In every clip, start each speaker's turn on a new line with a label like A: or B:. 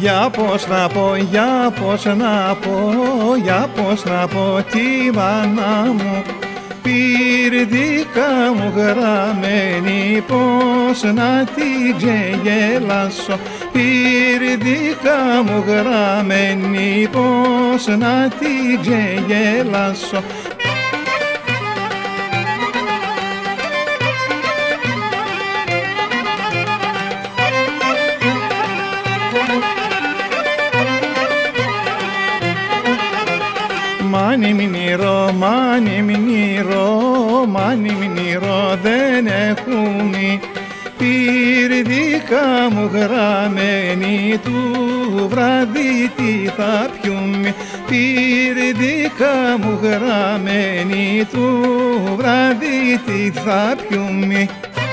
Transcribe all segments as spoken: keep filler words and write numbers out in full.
A: Για πώς να πω, για πώς να πω, για πώς να πω τη μάνα μου, πυρδικά μου γραμμένη, πώς να την ξεγελάσω. Πυρδικά μου γραμμένη, πώς να την ξεγελάσω. Μάνι μηνύρο, μάνι μηνύρο, μάνι μηνύρο δεν έχουμε, πυρδικά μου γραμμένη, του βράδυ τι θα πιούμε. Πυρδικά μου γραμμένη, του βράδυ τι θα πιούμε.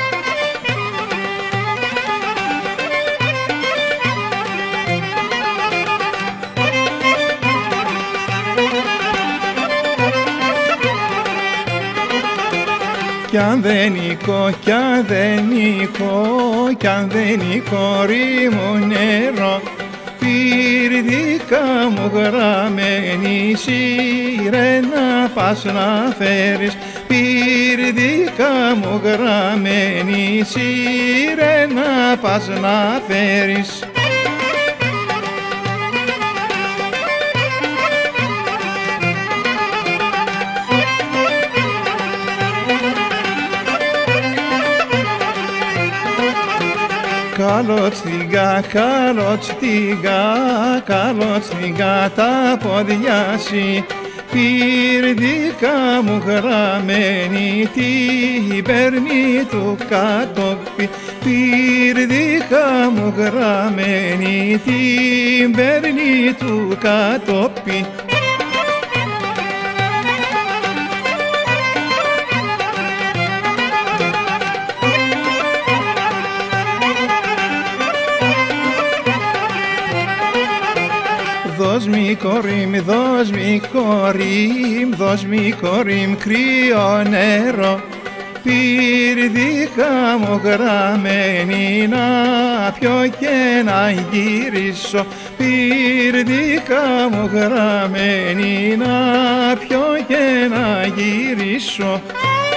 A: Κι αν δεν νικώ, κι αν δεν νικώ, κι αν δεν νικώ ρήμο νερό, πυρδικά μου γραμμένη, σιρένα πας να φέρεις. Πυρδικά μου γραμμένη, σιρένα πας να φέρεις. Καλοτσιγά, καλοτσιγά, καλοτσιγά τα πόδια σου, πυρδικά μου γραμμένη, την παίρνει του κατόπι. Πυρδικά μου γραμμένη, την παίρνει του κατόπι. Δώσ' μη κορίμ, δώσ' μη κορίμ, δώσ' μη κορίμ κρύο νερό, πυρδικά μου γραμμένη, να πιω και να γυρίσω. Πυρδικά μου γραμμένη, να πιω και να γυρίσω.